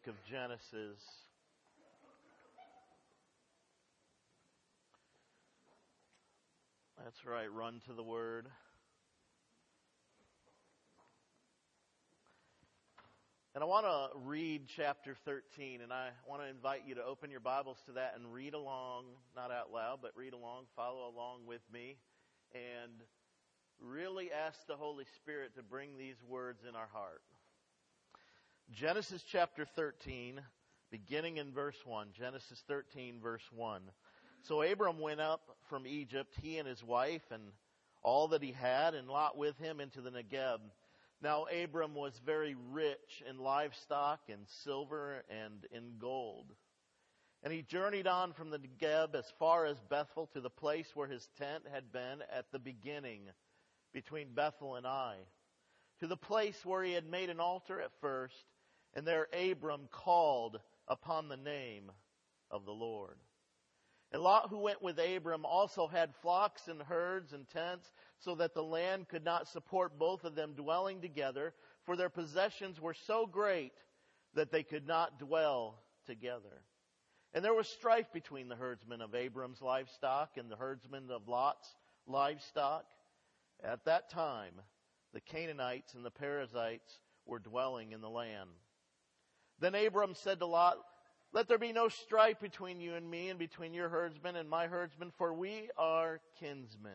book of Genesis. That's right, run to the Word. And I want to read chapter 13, and I want to invite you to open your Bibles to that and read along, not out loud, but read along, follow along with me, and really ask the Holy Spirit to bring these words in our heart. Genesis chapter 13, beginning in verse 1. Genesis 13, verse 1. So Abram went up from Egypt, he and his wife, and all that he had, and Lot with him into the Negeb. Now Abram was very rich in livestock, in silver, and in gold. And he journeyed on from the Negeb as far as Bethel to the place where his tent had been at the beginning, between Bethel and Ai, to the place where he had made an altar at first, and there Abram called upon the name of the Lord. And Lot, who went with Abram, also had flocks and herds and tents, so that the land could not support both of them dwelling together, for their possessions were so great that they could not dwell together. And there was strife between the herdsmen of Abram's livestock and the herdsmen of Lot's livestock. At that time, the Canaanites and the Perizzites were dwelling in the land. Then Abram said to Lot, "Let there be no strife between you and me, and between your herdsmen and my herdsmen, for we are kinsmen.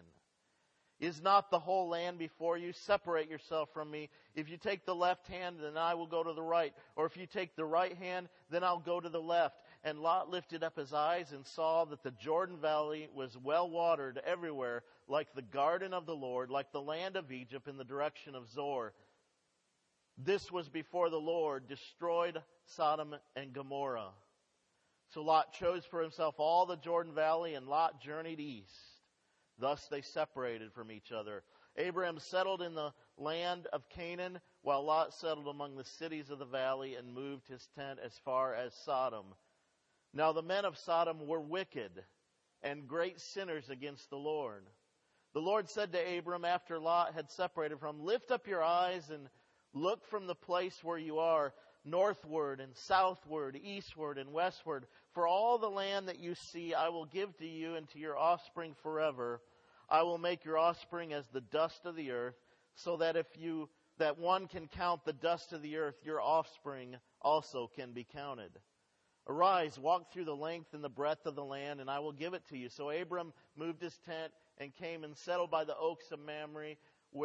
Is not the whole land before you? Separate yourself from me. If you take the left hand, then I will go to the right. Or if you take the right hand, then I'll go to the left." And Lot lifted up his eyes and saw that the Jordan Valley was well watered everywhere, like the garden of the Lord, like the land of Egypt in the direction of Zoar. This was before the Lord destroyed Sodom and Gomorrah. So Lot chose for himself all the Jordan Valley, and Lot journeyed east. Thus they separated from each other. Abraham settled in the land of Canaan, while Lot settled among the cities of the valley and moved his tent as far as Sodom. Now the men of Sodom were wicked and great sinners against the Lord. The Lord said to Abram after Lot had separated from him, "Lift up your eyes and look from the place where you are, northward and southward, eastward and westward. For all the land that you see I will give to you and to your offspring forever. I will make your offspring as the dust of the earth, so that that one can count the dust of the earth, your offspring also can be counted. Arise, walk through the length and the breadth of the land, and I will give it to you." So Abram moved his tent and came and settled by the oaks of Mamre,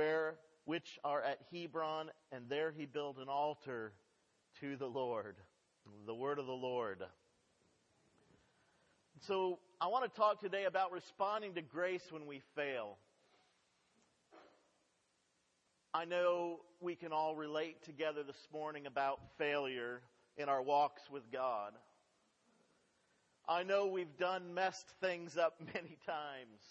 which are at Hebron, and there he built an altar to the Lord. The word of the Lord. So I want to talk today about responding to grace when we fail. I know we can all relate together this morning about failure in our walks with God. I know we've messed things up many times.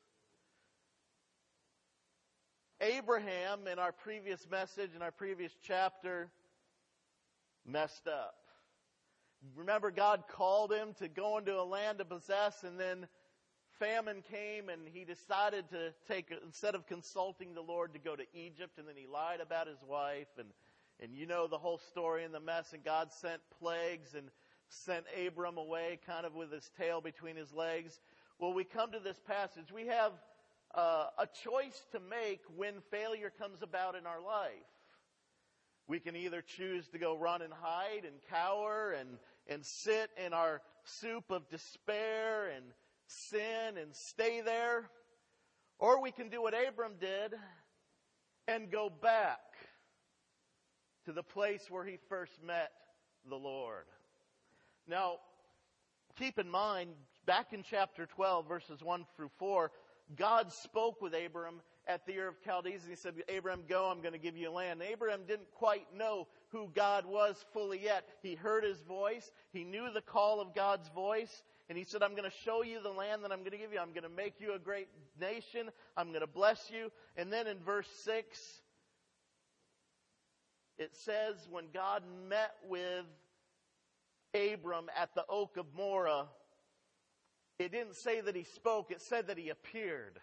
Abraham, in our previous message, in our previous chapter, messed up. Remember, God called him to go into a land to possess, and then famine came, and he decided to instead of consulting the Lord, to go to Egypt, and then he lied about his wife, and you know the whole story and the mess, and God sent plagues and sent Abram away kind of with his tail between his legs. Well, we come to this passage. We have a choice to make when failure comes about in our life. We can either choose to go run and hide and cower and sit in our soup of despair and sin and stay there. Or we can do what Abram did and go back to the place where he first met the Lord. Now, keep in mind, back in chapter 12, verses 1 through 4, God spoke with Abram at the Ur of Chaldees, and he said, "Abram, go, I'm going to give you land." And Abram didn't quite know who God was fully yet. He heard his voice. He knew the call of God's voice. And he said, "I'm going to show you the land that I'm going to give you. I'm going to make you a great nation. I'm going to bless you." And then in verse 6, it says, when God met with Abram at the oak of Moreh, it didn't say that he spoke, it said that he appeared.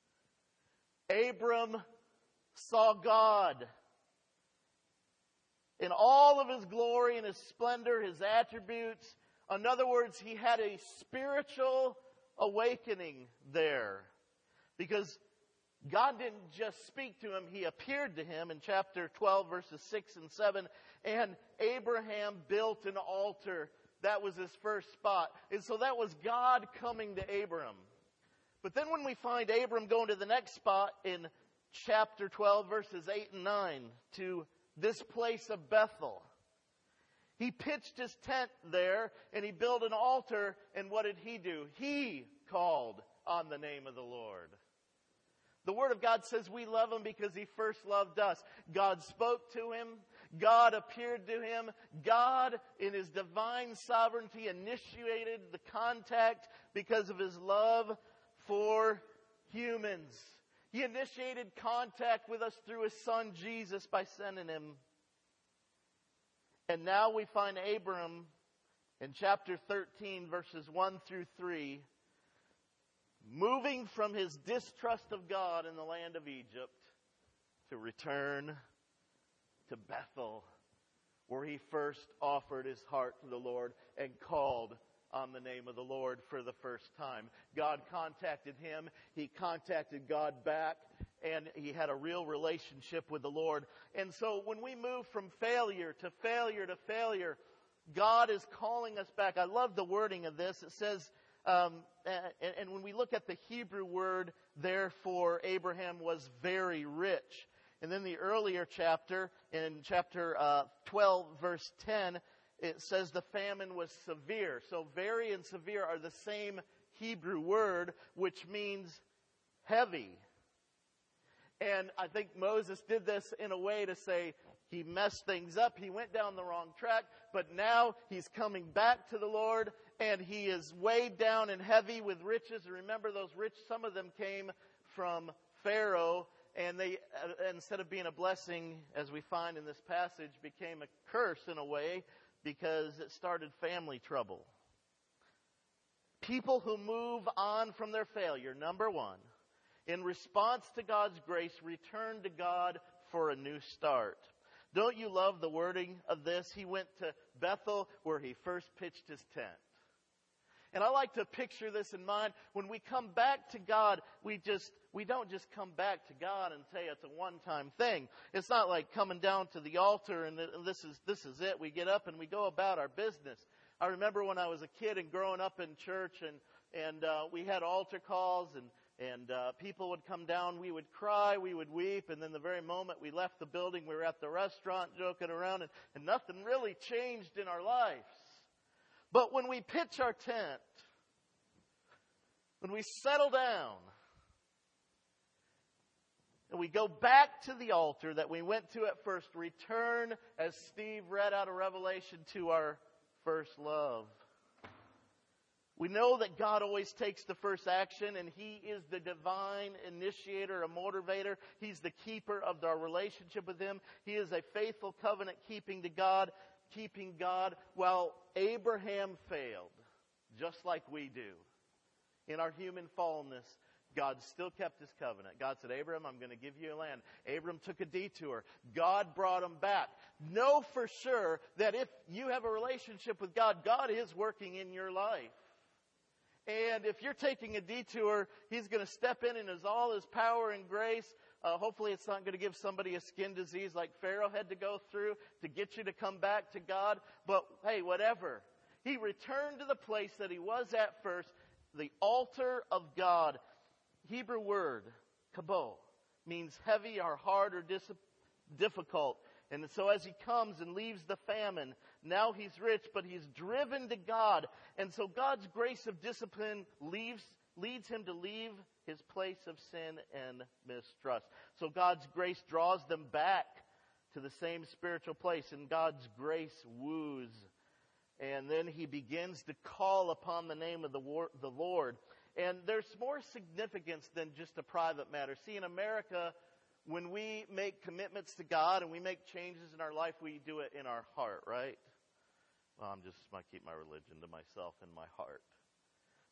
Abram saw God. in all of his glory and his splendor, his attributes. In other words, he had a spiritual awakening there. Because God didn't just speak to him, he appeared to him in chapter 12, verses 6 and 7. And Abraham built an altar. That was his first spot. And so that was God coming to Abram. But then when we find Abram going to the next spot in chapter 12, verses 8 and 9, to this place of Bethel, he pitched his tent there and he built an altar. And what did he do? He called on the name of the Lord. The Word of God says we love him because he first loved us. God spoke to him. God appeared to him. God, in his divine sovereignty, initiated the contact because of his love for humans. He initiated contact with us through his Son Jesus by sending him. And now we find Abram in chapter 13, verses 1 through 3, moving from his distrust of God in the land of Egypt to return to Bethel, where he first offered his heart to the Lord and called on the name of the Lord for the first time. God contacted him. He contacted God back, and he had a real relationship with the Lord. And so when we move from failure to failure to failure, God is calling us back. I love the wording of this. It says, and when we look at the Hebrew word there for Abraham was very rich. And then the earlier chapter, in chapter 12, verse 10, it says the famine was severe. So very and severe are the same Hebrew word, which means heavy. And I think Moses did this in a way to say he messed things up. He went down the wrong track, but now he's coming back to the Lord, and he is weighed down and heavy with riches. And remember, those rich, some of them came from Pharaoh, and they, instead of being a blessing, as we find in this passage, became a curse in a way because it started family trouble. People who move on from their failure, number one, in response to God's grace, return to God for a new start. Don't you love the wording of this? He went to Bethel where he first pitched his tent. And I like to picture this in mind. When we come back to God, we don't just come back to God and say it's a one-time thing. It's not like coming down to the altar and this is it. We get up and we go about our business. I remember when I was a kid and growing up in church and we had altar calls and people would come down, we would cry, we would weep, and then the very moment we left the building, we were at the restaurant joking around, and nothing really changed in our lives. But when we pitch our tent, when we settle down, and we go back to the altar that we went to at first, return, as Steve read out of Revelation, to our first love. We know that God always takes the first action, and He is the divine initiator, a motivator. He's the keeper of our relationship with Him. He is a faithful covenant keeping God, while Abraham failed, just like we do. In our human fallenness, God still kept His covenant. God said, Abraham, I'm going to give you a land. Abram took a detour. God brought him back. Know for sure that if you have a relationship with God, God is working in your life. And if you're taking a detour, He's going to step in all His power and grace. Hopefully it's not going to give somebody a skin disease like Pharaoh had to go through to get you to come back to God. But hey, whatever. He returned to the place that he was at first, the altar of God. Hebrew word, kabo, means heavy or hard or difficult. And so as he comes and leaves the famine, now he's rich, but he's driven to God. And so God's grace of discipline leads him to leave his place of sin and mistrust. So God's grace draws them back to the same spiritual place, and God's grace woos. And then he begins to call upon the name of the Lord. And there's more significance than just a private matter. See, in America, when we make commitments to God and we make changes in our life, we do it in our heart, right? Well, I keep my religion to myself and my heart.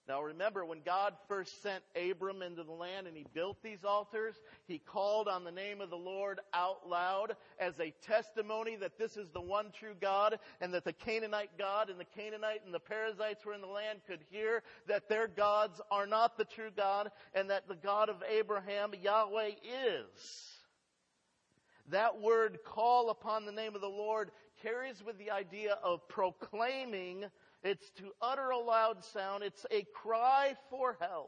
Now remember, when God first sent Abram into the land and he built these altars, he called on the name of the Lord out loud as a testimony that this is the one true God, and that the Canaanite God and the Canaanite and the Perizzites were in the land could hear that their gods are not the true God, and that the God of Abraham, Yahweh, is. That word, call upon the name of the Lord, carries with the idea of proclaiming. It's to utter a loud sound. It's a cry for help.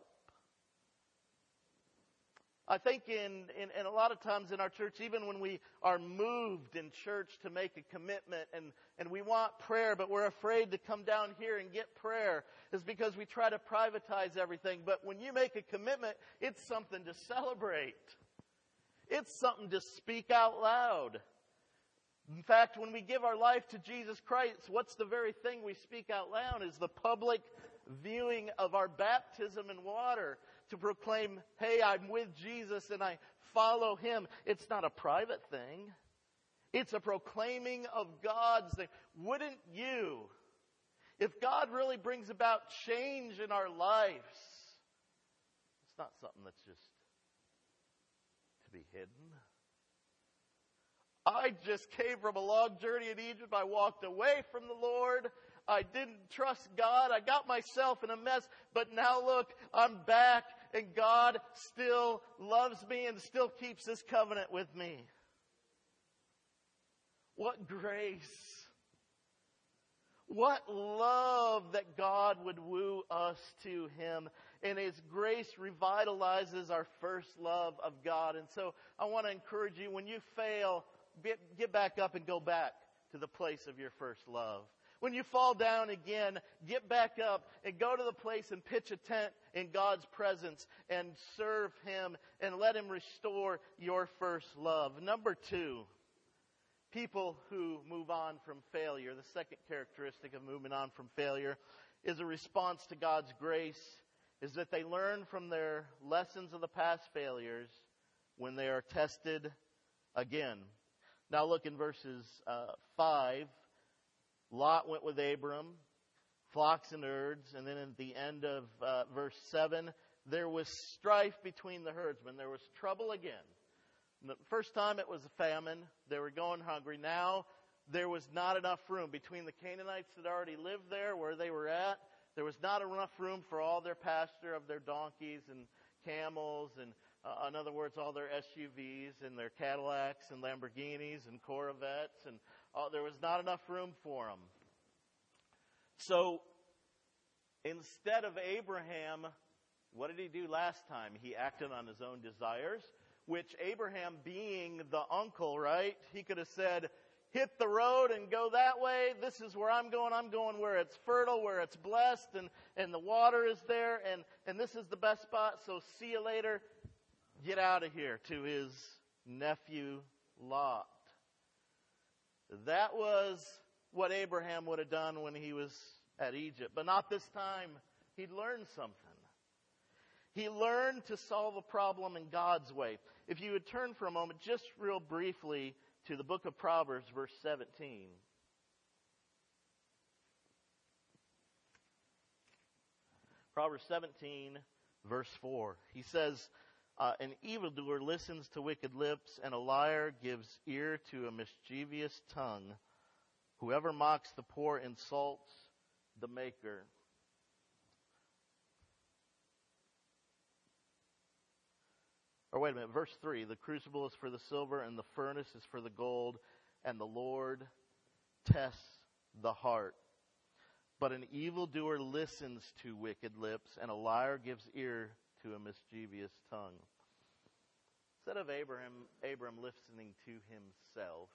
I think in a lot of times in our church, even when we are moved in church to make a commitment and we want prayer, but we're afraid to come down here and get prayer, is because we try to privatize everything. But when you make a commitment, it's something to celebrate. It's something to speak out loud. In fact, when we give our life to Jesus Christ, what's the very thing we speak out loud is the public viewing of our baptism in water to proclaim, hey, I'm with Jesus and I follow Him. It's not a private thing. It's a proclaiming of God's thing. Wouldn't you, if God really brings about change in our lives, it's not something that's just to be hidden. I just came from a long journey in Egypt. I walked away from the Lord. I didn't trust God. I got myself in a mess. But now look, I'm back and God still loves me and still keeps His covenant with me. What grace. What love that God would woo us to Him. And His grace revitalizes our first love of God. And so I want to encourage you, when you fail, get back up and go back to the place of your first love. When you fall down again, get back up and go to the place and pitch a tent in God's presence and serve Him and let Him restore your first love. Number 2, people who move on from failure. The second characteristic of moving on from failure is a response to God's grace, is that they learn from their lessons of the past failures when they are tested again. Now look in verses 5. Lot went with Abram, flocks and herds. And then at the end of verse 7, there was strife between the herdsmen. There was trouble again. The first time it was a famine. They were going hungry. Now there was not enough room. Between the Canaanites that already lived there, where they were at, there was not enough room for all their pasture of their donkeys and camels and in other words, all their SUVs and their Cadillacs and Lamborghinis and Corvettes, and there was not enough room for them. So instead of Abraham, what did he do last time? He acted on his own desires, which Abraham being the uncle, right? He could have said, hit the road and go that way. This is where I'm going. I'm going where it's fertile, where it's blessed, and the water is there, and this is the best spot, so see you later. Get out of here, to his nephew Lot. That was what Abraham would have done when he was at Egypt. But not this time. He'd learned something. He learned to solve a problem in God's way. If you would turn for a moment, just real briefly, to the book of Proverbs, verse 17. Proverbs 17, verse 4. He says, an evildoer listens to wicked lips, and a liar gives ear to a mischievous tongue. Whoever mocks the poor insults the Maker. Or wait a minute, verse 3. The crucible is for the silver, and the furnace is for the gold, and the Lord tests the heart. But an evildoer listens to wicked lips, and a liar gives ear to a mischievous tongue. Instead of Abram listening to himself,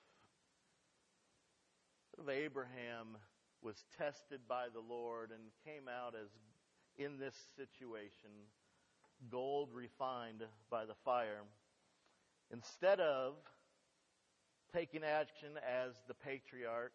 Abraham was tested by the Lord and came out as, in this situation, gold refined by the fire. Instead of taking action as the patriarch,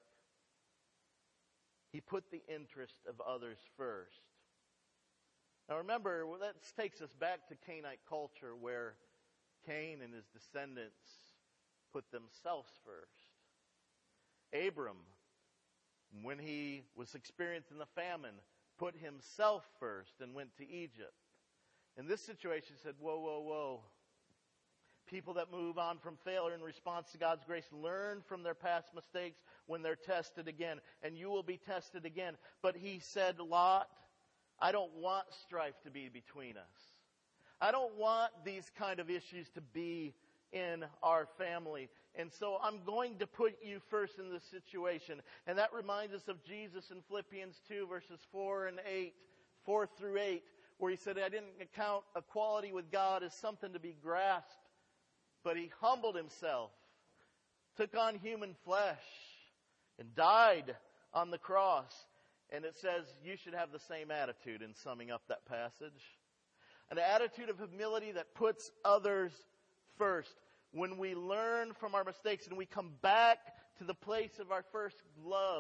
he put the interest of others first. Now remember, that takes us back to Canaanite culture, where Cain and his descendants put themselves first. Abram, when he was experiencing the famine, put himself first and went to Egypt. In this situation, he said, whoa, whoa, whoa. People that move on from failure in response to God's grace learn from their past mistakes when they're tested again. And you will be tested again. But he said, Lot, I don't want strife to be between us. I don't want these kind of issues to be in our family. And so I'm going to put you first in this situation. And that reminds us of Jesus in Philippians 2, verses 4 through 8, where he said, I didn't account equality with God as something to be grasped, but he humbled himself, took on human flesh, and died on the cross. And it says you should have the same attitude in summing up that passage. An attitude of humility that puts others first. When we learn from our mistakes and we come back to the place of our first love,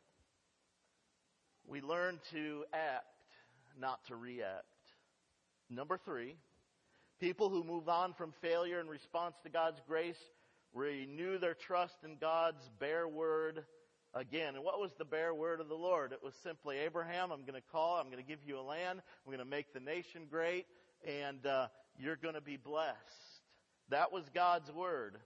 we learn to act, not to react. Number 3, people who move on from failure in response to God's grace renew their trust in God's bare word again. And what was the bare word of the Lord? It was simply, Abraham, I'm going to give you a land, I'm going to make the nation great, and you're going to be blessed. That was God's word.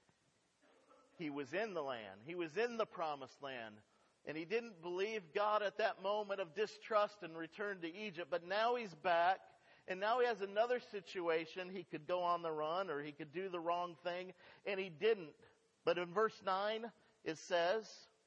He was in the land. He was in the promised land. And he didn't believe God at that moment of distrust and returned to Egypt. But now he's back. And now he has another situation. He could go on the run or he could do the wrong thing. And he didn't. But in verse 9 it says,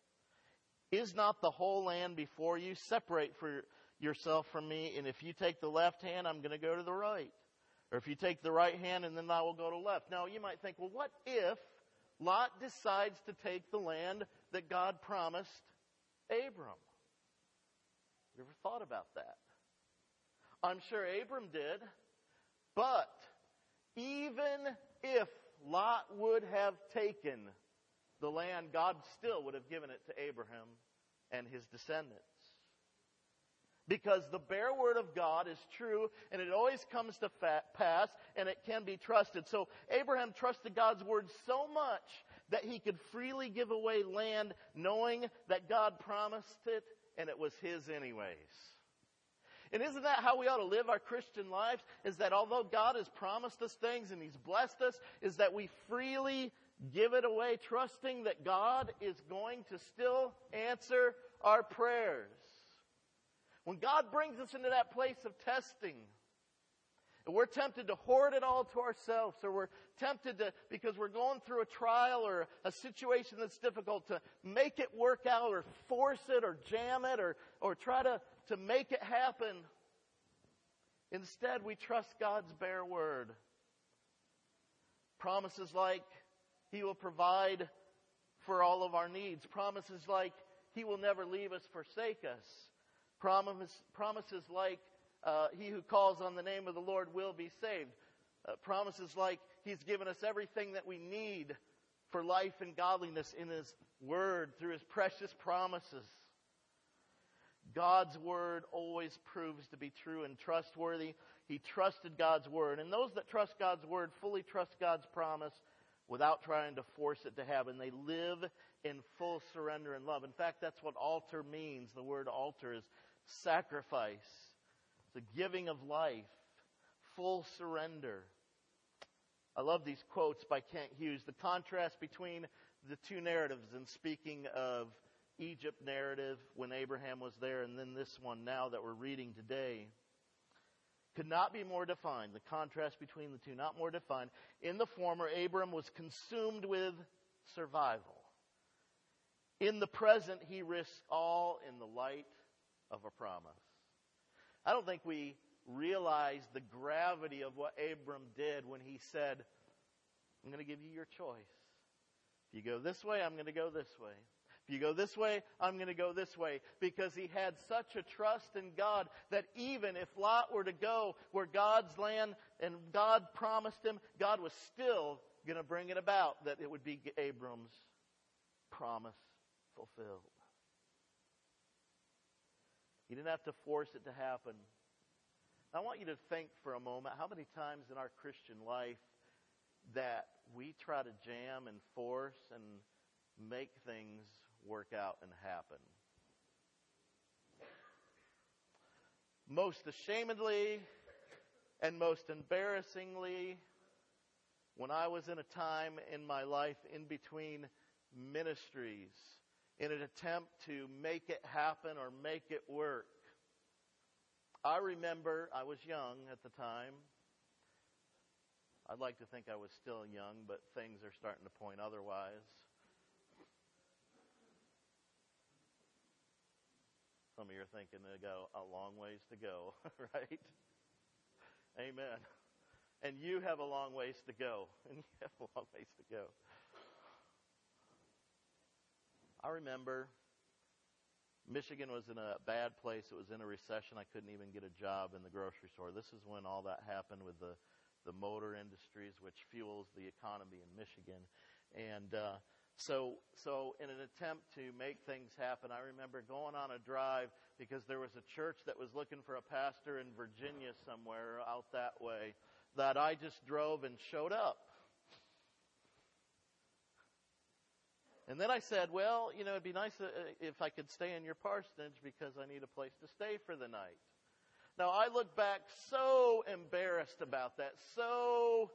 is not the whole land before you? Separate for yourself from me. And if you take the left hand, I'm going to go to the right. Or if you take the right hand, and then I will go to left. Now, you might think, well, what if Lot decides to take the land that God promised Abram? You ever thought about that? I'm sure Abram did. But even if Lot would have taken the land, God still would have given it to Abraham and his descendants. Because the bare word of God is true, and it always comes to pass, and it can be trusted. So Abraham trusted God's word so much that he could freely give away land, knowing that God promised it, and it was his anyways. And isn't that how we ought to live our Christian lives? Is that although God has promised us things and he's blessed us, is that we freely give it away, trusting that God is going to still answer our prayers. When God brings us into that place of testing, and we're tempted to hoard it all to ourselves, or we're tempted to, because we're going through a trial or a situation that's difficult, to make it work out or force it or jam it or try to make it happen. Instead, we trust God's bare word. Promises like he will provide for all of our needs. Promises like he will never leave us, forsake us. Promises like he who calls on the name of the Lord will be saved. Promises like he's given us everything that we need for life and godliness in his word through his precious promises. God's word always proves to be true and trustworthy. He trusted God's word. And those that trust God's word fully trust God's promise without trying to force it to happen. They live in full surrender and love. In fact, that's what altar means. The word altar is sacrifice. It's a giving of life. Full surrender. I love these quotes by Kent Hughes. The contrast between the two narratives, and speaking of Egypt narrative when Abraham was there, and then this one now that we're reading today, could not be more defined. The contrast between the two, not more defined. In the former, Abram was consumed with survival. In the present, he risks all in the light of a promise. I don't think we realize the gravity of what Abram did when he said, I'm going to give you your choice. If you go this way, I'm going to go this way. If you go this way, I'm going to go this way. Because he had such a trust in God that even if Lot were to go where God's land and God promised him, God was still going to bring it about, that it would be Abram's promise fulfilled. He didn't have to force it to happen. I want you to think for a moment how many times in our Christian life that we try to jam and force and make things work out and happen. most ashamedly and most embarrassingly, when I was in a time in my life in between ministries, in an attempt to make it happen or make it work. I remember I was young at the time. I'd like to think I was still young, but things are starting to point otherwise. Some of you are thinking they got a long ways to go, right? Amen. And you have a long ways to go. And you have a long ways to go. I remember Michigan was in a bad place. It was in a recession. I couldn't even get a job in the grocery store. This is when all that happened with the motor industries, which fuels the economy in Michigan. And so in an attempt to make things happen, I remember going on a drive because there was a church that was looking for a pastor in Virginia somewhere out that way, that I just drove and showed up. And then I said, well, it'd be nice if I could stay in your parsonage because I need a place to stay for the night. Now, I look back so embarrassed about that, so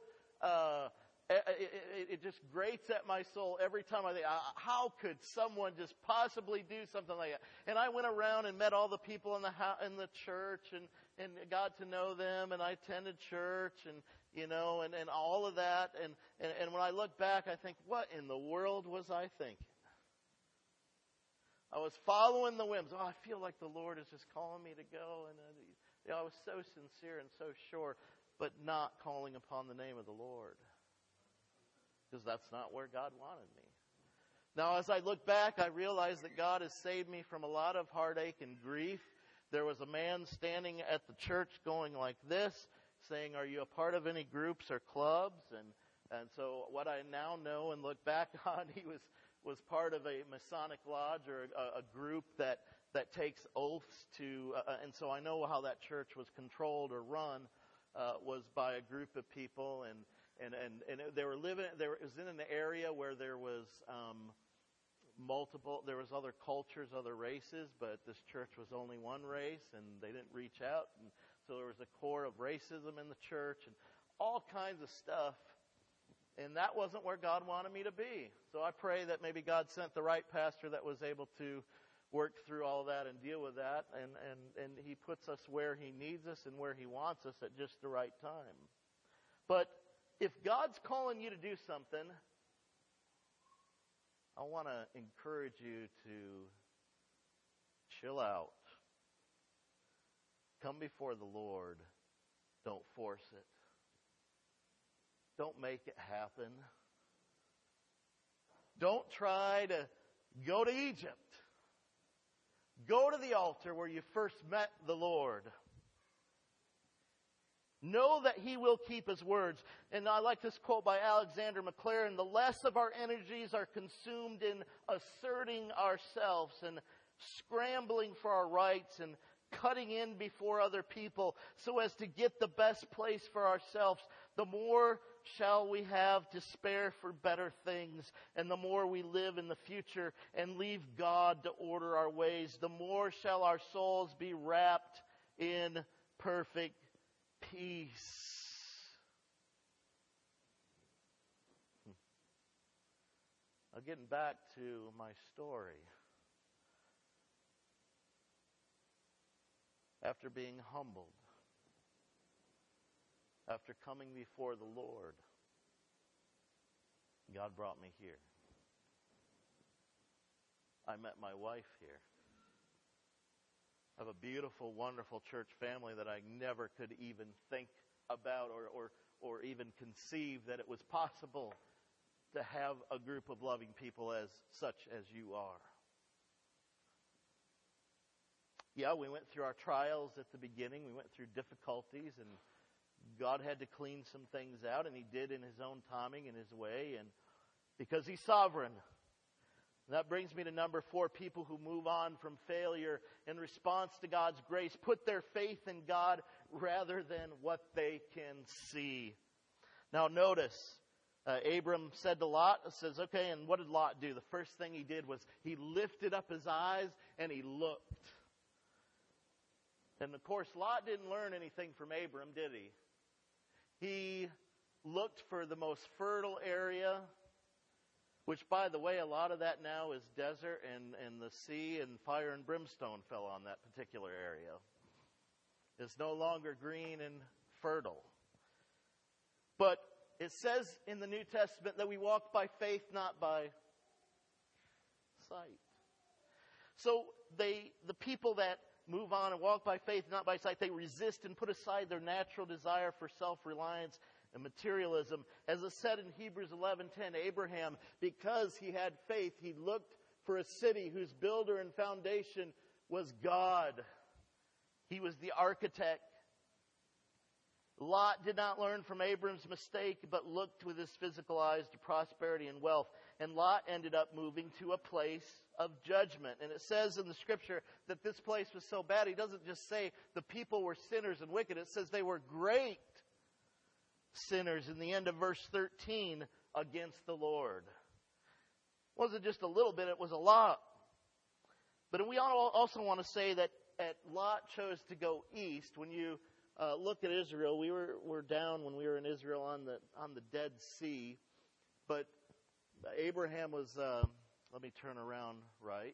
it just grates at my soul every time I think, how could someone just possibly do something like that? And I went around and met all the people in the church and got to know them, and I attended church and all of that. And when I look back, I think, what in the world was I thinking? I was following the whims. I feel like the Lord is just calling me to go. And I was so sincere and so sure, but not calling upon the name of the Lord. Because that's not where God wanted me. Now, as I look back, I realize that God has saved me from a lot of heartache and grief. There was a man standing at the church going like this, saying, are you a part of any groups or clubs? And so what I now know and look back on, he was part of a Masonic lodge or a group that takes oaths to, and so I know how that church was controlled or run, was by a group of people, and they were living. It was in an area where there was there was other cultures, other races, but this church was only one race, and they didn't reach out, and so there was a core of racism in the church, and all kinds of stuff. And that wasn't where God wanted me to be. So I pray that maybe God sent the right pastor that was able to work through all that and deal with that. And He puts us where He needs us and where He wants us at just the right time. But if God's calling you to do something, I want to encourage you to chill out. Come before the Lord. Don't force it. Don't make it happen. Don't try to go to Egypt. Go to the altar where you first met the Lord. Know that He will keep His words. And I like this quote by Alexander McLaren: the less of our energies are consumed in asserting ourselves and scrambling for our rights and cutting in before other people so as to get the best place for ourselves, the more shall we have to spare for better things. And the more we live in the future and leave God to order our ways, the more shall our souls be wrapped in perfect peace. Now, getting back to my story. After being humbled, after coming before the Lord, God brought me here. I met my wife here. I have a beautiful, wonderful church family that I never could even think about or even conceive that it was possible to have a group of loving people as such as you are. Yeah, we went through our trials at the beginning. We went through difficulties, and God had to clean some things out, and He did in His own timing and His way, and because He's sovereign. And that brings me to number 4, people who move on from failure in response to God's grace, put their faith in God rather than what they can see. Now notice, Abram said to Lot, says, okay, and what did Lot do? The first thing he did was he lifted up his eyes and he looked. And of course, Lot didn't learn anything from Abram, did he? He looked for the most fertile area, which, by the way, a lot of that now is desert, and the sea and fire and brimstone fell on that particular area. It's no longer green and fertile. But it says in the New Testament that we walk by faith, not by sight. So the people that move on and walk by faith, not by sight, they resist and put aside their natural desire for self-reliance and materialism. As it said in Hebrews 11:10, Abraham, because he had faith, he looked for a city whose builder and foundation was God. He was the architect. Lot did not learn from Abram's mistake, but looked with his physical eyes to prosperity and wealth. And Lot ended up moving to a place of judgment. And it says in the scripture that this place was so bad, he doesn't just say the people were sinners and wicked. It says they were great sinners in the end of verse 13 against the Lord. It wasn't just a little bit, it was a lot. But we also want to say that Lot chose to go east. When you look at Israel, we were down when we were in Israel on the Dead Sea, but Abraham was, let me turn around right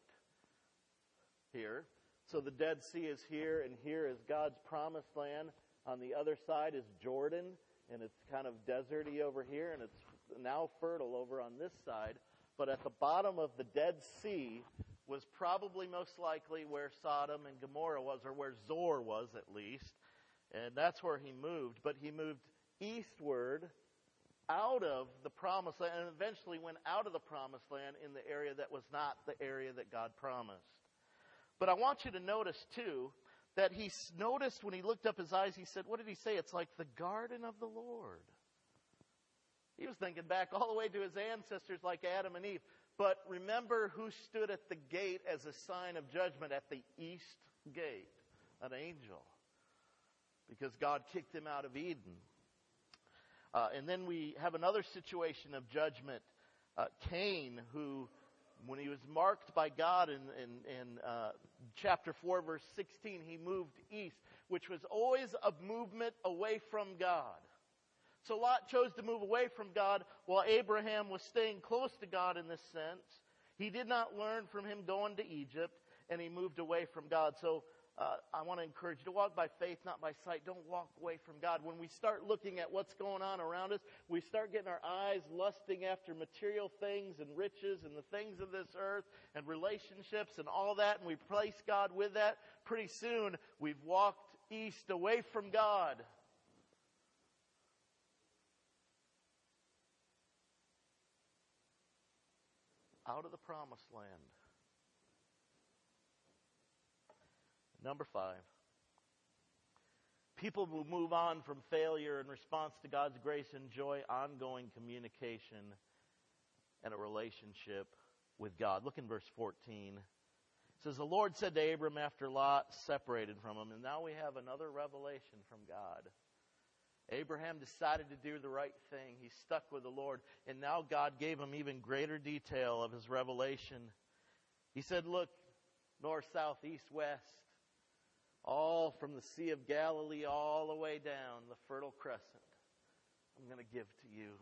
here. So the Dead Sea is here, and here is God's promised land. On the other side is Jordan, and it's kind of deserty over here, and it's now fertile over on this side. But at the bottom of the Dead Sea was probably most likely where Sodom and Gomorrah was, or where Zoar was at least. And that's where he moved. But he moved eastward out of the promised land, and eventually went out of the promised land in the area that was not the area that God promised. But I want you to notice, too, that he noticed when he looked up his eyes, he said, what did he say? It's like the garden of the Lord. He was thinking back all the way to his ancestors like Adam and Eve. But remember who stood at the gate as a sign of judgment at the east gate? An angel. Because God kicked him out of Eden. And then we have another situation of judgment. Cain, who, when he was marked by God in chapter 4, verse 16, he moved east, which was always a movement away from God. So Lot chose to move away from God while Abraham was staying close to God in this sense. He did not learn from him going to Egypt, and he moved away from God. So I want to encourage you to walk by faith, not by sight. Don't walk away from God. When we start looking at what's going on around us, we start getting our eyes lusting after material things and riches and the things of this earth and relationships and all that, and we place God with that. Pretty soon, we've walked east away from God. Out of the promised land. Number 5. People who move on from failure in response to God's grace enjoy ongoing communication and a relationship with God. Look in verse 14. It says, the Lord said to Abram after Lot separated from him, and now we have another revelation from God. Abraham decided to do the right thing. He stuck with the Lord. And now God gave him even greater detail of his revelation. He said, look, north, south, east, west, all from the Sea of Galilee all the way down the Fertile Crescent, I'm going to give to you.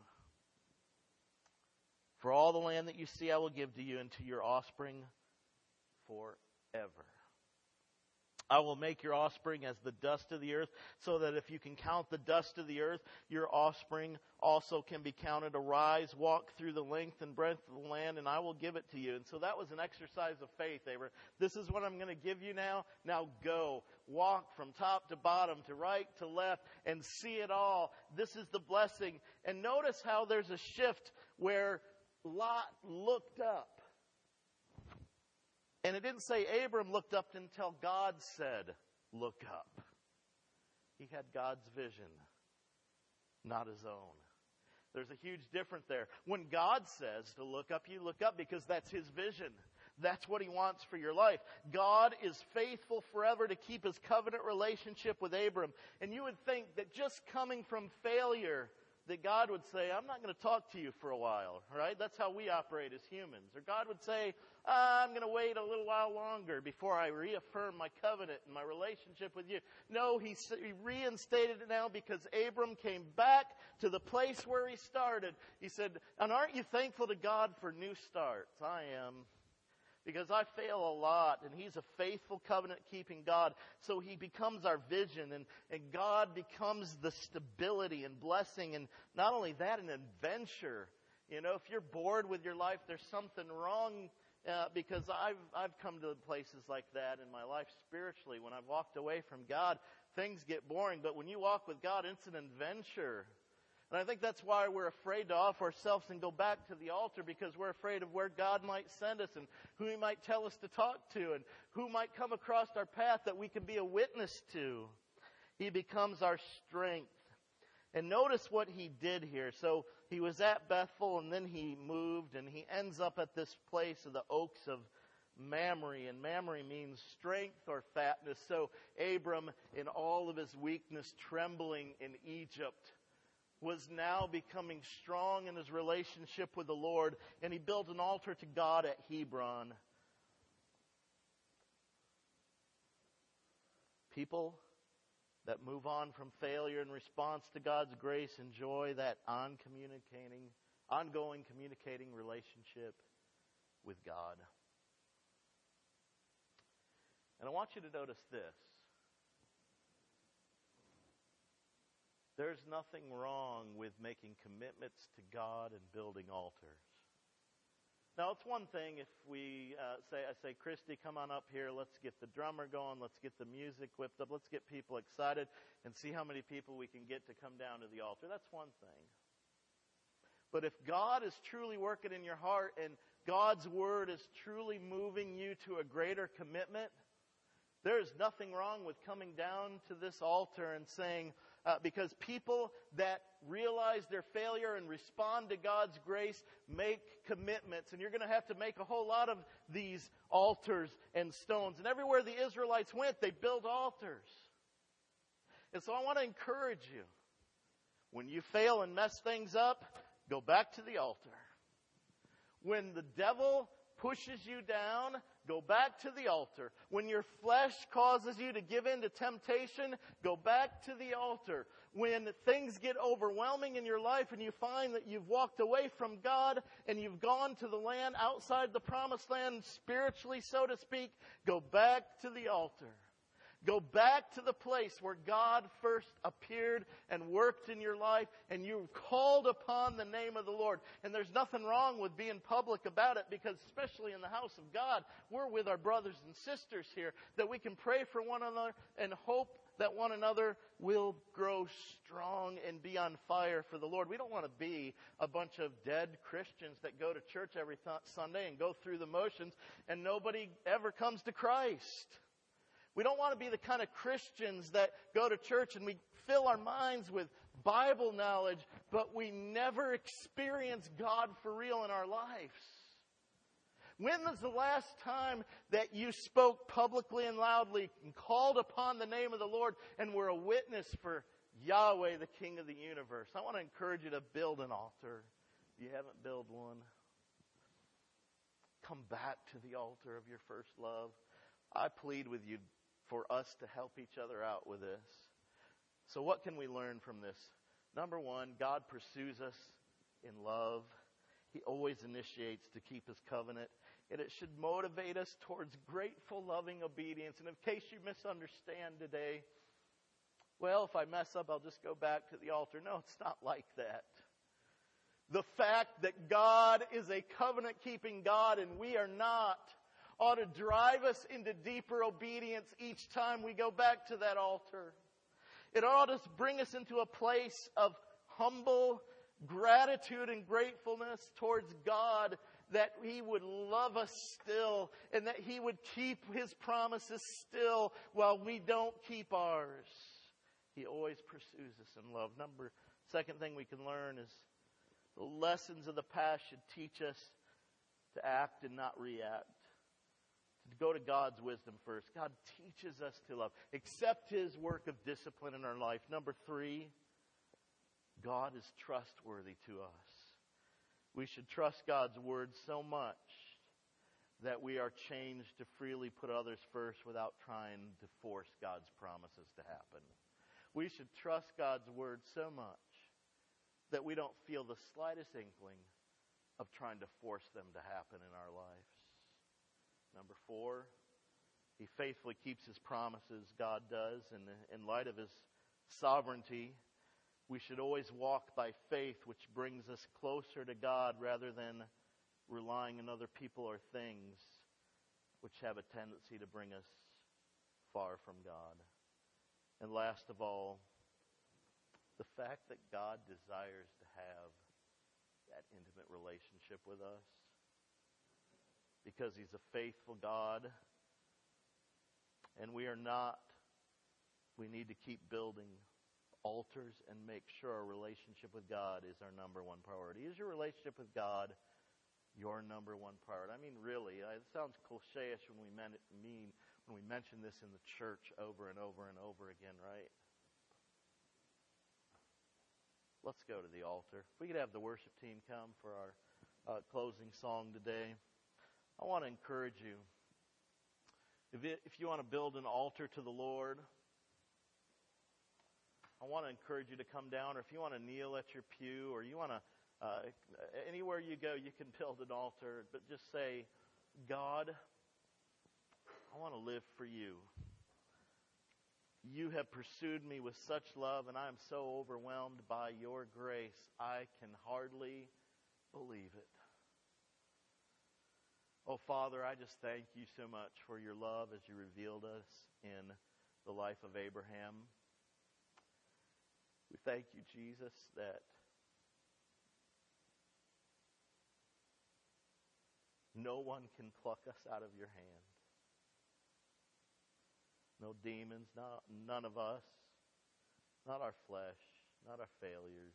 For all the land that you see, I will give to you and to your offspring forever. I will make your offspring as the dust of the earth, so that if you can count the dust of the earth, your offspring also can be counted. Arise, walk through the length and breadth of the land, and I will give it to you. And so that was an exercise of faith, Abraham. This is what I'm going to give you now. Now go. Walk from top to bottom, to right to left, and see it all. This is the blessing. And notice how there's a shift where Lot looked up. And it didn't say Abram looked up until God said, look up. He had God's vision, not his own. There's a huge difference there. When God says to look up, you look up because that's his vision. That's what he wants for your life. God is faithful forever to keep his covenant relationship with Abram. And you would think that just coming from failure that God would say, I'm not going to talk to you for a while, right? That's how we operate as humans. Or God would say, I'm going to wait a little while longer before I reaffirm my covenant and my relationship with you. No, he reinstated it now because Abram came back to the place where he started. He said, and aren't you thankful to God for new starts? I am. Because I fail a lot, and He's a faithful covenant-keeping God. So He becomes our vision, and God becomes the stability and blessing, and not only that, an adventure. You know, if you're bored with your life, there's something wrong, because I've come to places like that in my life spiritually. When I've walked away from God, things get boring, but when you walk with God, it's an adventure. And I think that's why we're afraid to offer ourselves and go back to the altar, because we're afraid of where God might send us and who He might tell us to talk to and who might come across our path that we can be a witness to. He becomes our strength. And notice what he did here. So he was at Bethel, and then he moved, and he ends up at this place of the oaks of Mamre, and Mamre means strength or fatness. So Abram, in all of his weakness, trembling in Egypt, was now becoming strong in his relationship with the Lord, and he built an altar to God at Hebron. People that move on from failure in response to God's grace enjoy that ongoing communicating relationship with God. And I want you to notice this. There's nothing wrong with making commitments to God and building altars. Now, it's one thing if I say, Christy, come on up here. Let's get the drummer going. Let's get the music whipped up. Let's get people excited and see how many people we can get to come down to the altar. That's one thing. But if God is truly working in your heart and God's Word is truly moving you to a greater commitment, there's nothing wrong with coming down to this altar and saying, because people that realize their failure and respond to God's grace make commitments. And you're going to have to make a whole lot of these altars and stones. And everywhere the Israelites went, they built altars. And so I want to encourage you. When you fail and mess things up, go back to the altar. When the devil pushes you down, go back to the altar. When your flesh causes you to give in to temptation, go back to the altar. When things get overwhelming in your life and you find that you've walked away from God and you've gone to the land outside the promised land, spiritually, so to speak, go back to the altar. Go back to the place where God first appeared and worked in your life, and you called upon the name of the Lord. And there's nothing wrong with being public about it, because especially in the house of God, we're with our brothers and sisters here, that we can pray for one another and hope that one another will grow strong and be on fire for the Lord. We don't want to be a bunch of dead Christians that go to church every Sunday and go through the motions and nobody ever comes to Christ. We don't want to be the kind of Christians that go to church and we fill our minds with Bible knowledge, but we never experience God for real in our lives. When was the last time that you spoke publicly and loudly and called upon the name of the Lord and were a witness for Yahweh, the King of the universe? I want to encourage you to build an altar. If you haven't built one, come back to the altar of your first love. I plead with you for us to help each other out with this. So what can we learn from this? Number one, God pursues us in love. He always initiates to keep His covenant. And it should motivate us towards grateful, loving obedience. And in case you misunderstand today, well, if I mess up, I'll just go back to the altar. No, it's not like that. The fact that God is a covenant-keeping God and we are not ought to drive us into deeper obedience each time we go back to that altar. It ought to bring us into a place of humble gratitude and gratefulness towards God, that He would love us still and that He would keep His promises still while we don't keep ours. He always pursues us in love. Second thing we can learn is the lessons of the past should teach us to act and not react. To go to God's wisdom first. God teaches us to love. Accept His work of discipline in our life. Number 3, God is trustworthy to us. We should trust God's word so much that we are changed to freely put others first without trying to force God's promises to happen. We should trust God's word so much that we don't feel the slightest inkling of trying to force them to happen in our lives. Number 4, He faithfully keeps His promises. God does. And in light of His sovereignty, we should always walk by faith, which brings us closer to God rather than relying on other people or things, which have a tendency to bring us far from God. And last of all, the fact that God desires to have that intimate relationship with us, because He's a faithful God, and we are not. We need to keep building altars and make sure our relationship with God is our number one priority. Is your relationship with God your number one priority? I mean, really, it sounds cliche-ish when we mention this in the church over and over and over again, right? Let's go to the altar. If we could have the worship team come for our closing song today. I want to encourage you. If you want to build an altar to the Lord, I want to encourage you to come down. Or if you want to kneel at your pew, or you want to, anywhere you go, you can build an altar. But just say, God, I want to live for you. You have pursued me with such love, and I am so overwhelmed by your grace, I can hardly believe it. Oh, Father, I just thank you so much for your love as you revealed us in the life of Abraham. We thank you, Jesus, that no one can pluck us out of your hand. No demons, none of us, not our flesh, not our failures.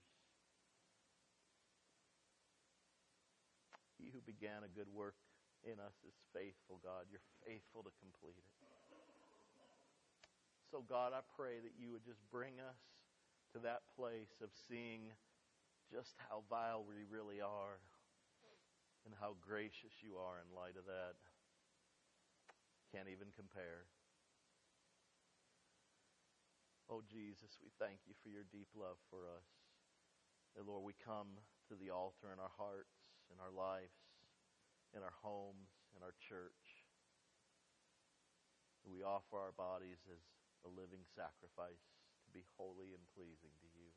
He who began a good work in us is faithful, God. You're faithful to complete it. So, God, I pray that you would just bring us to that place of seeing just how vile we really are and how gracious you are in light of that. Can't even compare. Oh, Jesus, we thank you for your deep love for us. And Lord, we come to the altar in our hearts, in our lives, in our homes, in our church. We offer our bodies as a living sacrifice to be holy and pleasing to you.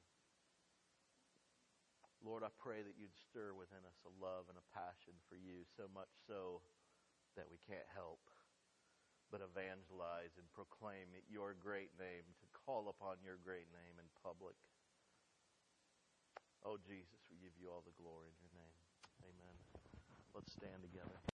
Lord, I pray that you'd stir within us a love and a passion for you, so much so that we can't help but evangelize and proclaim your great name, to call upon your great name in public. Oh, Jesus, we give you all the glory in your name. Amen. Let's stand together.